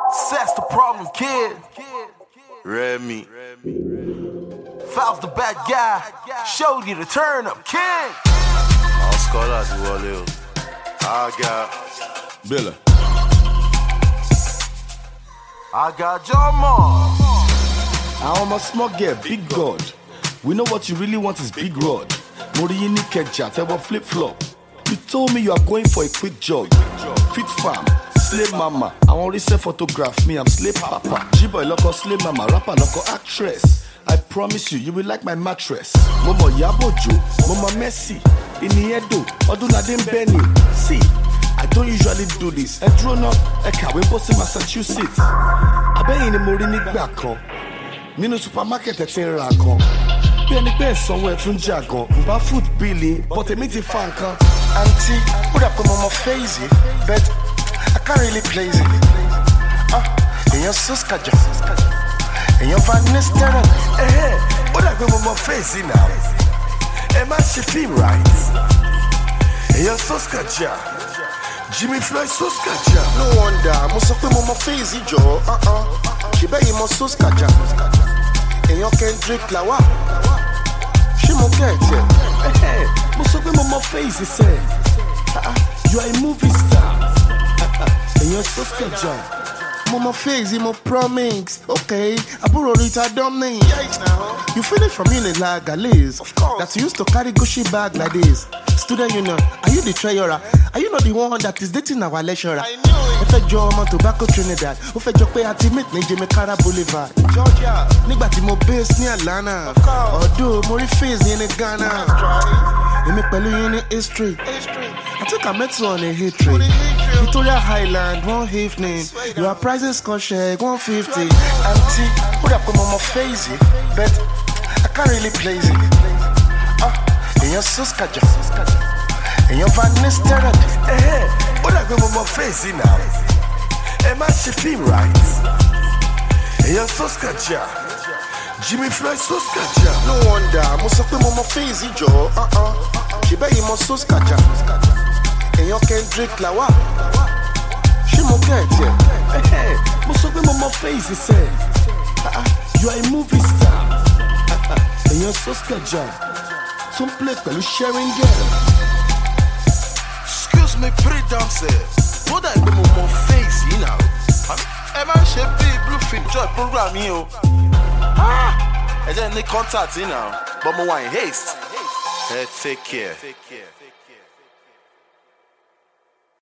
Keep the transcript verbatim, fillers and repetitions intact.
That's the problem, kid. Remy. Foul's the bad guy. Showed you the turn up, king. I'll score that do all you. I got Billa. I got Jamal. I almost smug get big God. We know what you really want is big rod. Moriini Keja, tell flip flop. You told me you are going for a quick jog. Fit farm, slave mama. I want recent photograph me, I'm slave papa. G-boy loco, slave mama, rapper loco, actress. I promise you, you will like my mattress. Momo Yabojo, Mama Messi. In the Edo, Odunadin Benny. See, I don't usually do this. I draw up, I can't wait in Massachusetts. I bet in the Moriini Gbakon. Nínú supermarket ẹ̀ ti ń ra kan. Bí ẹni pé sanwó ẹ̀ tún jà gan. Nbá food billing, but èmi ti fa nǹkan. Auntie, ó dà pé mo mọ phase it, but I can't really place it. Ah, èèyàn Suskaja, èèyàn Van Nistelrooy. Ẹ̀hẹ́, ó dà pé mo mọ phase náà. Ẹ má ṣe film right. Èèyàn Suskaja, Jimmy Floyd Suskaja. No wonder, mo sọ pé mo mọ phase jọ. Uh-uh. Ṣé bẹ́ẹ̀ yìí mọ Suskaja? Èèyàn Kendrick Lamar. Ṣé mo kẹ́ ẹ̀ tiẹ̀? Ẹ̀hẹ́, mo sọ pé mo mọ phase sẹ́. You are a movie star. Èèyàn Suskaja. Mo mọ phase, mo promise. Okay, àbúrò Rita Domney. You finish from Unilag Galiz. That you used to carry Gucci bag like this. Student union, are you the treasurer? Are you not the one that is dating our lecturer? I knew it. Ó fẹ́ jọ ọmọ Tobacco Trinidad. Ó fẹ́ jọ pé àti meet ní Jamaica Boulevard. Georgia. Nígbà tí mo base ní Atlanta. Ọdún mo rí phase yẹn ní Ghana. Èmi pẹ̀lú yín ní history. I think I met you on a hit trade. Victoria Highland, one evening. Your prices can share one fifty. Auntie, ó dà pé mo mọ phase it, but I can't really place it. Ah, èèyàn Suskaja, èèyàn Van Nistelrooy. Ẹ̀hẹ́, ó dà pé mo mọ phase náà. Ẹ má ṣe film right. Èèyàn Suskaja, Jimmy Floyd Suskaja. No wonder, mo sọ pé mo mọ phase jọ. Uh-uh. Ṣé bẹ́ẹ̀ yìí mọ Suskaja? Èèyàn Kendrick Lamar. Ṣé mo kẹ́ ẹ̀ tiẹ̀? Ẹ̀hẹ́, mo sọ pé mo mọ phase sẹ́. You are a movie star. Èèyàn Suskaja tún play pẹ̀lú sharing girl. Excuse me, pretty damn sir. What I be more face, you know? Ẹ máa ṣe bí Bluefin Joy program yìí o. Ẹ jẹ́ ní contact yìí now, but mo wà in haste. Ẹ take care.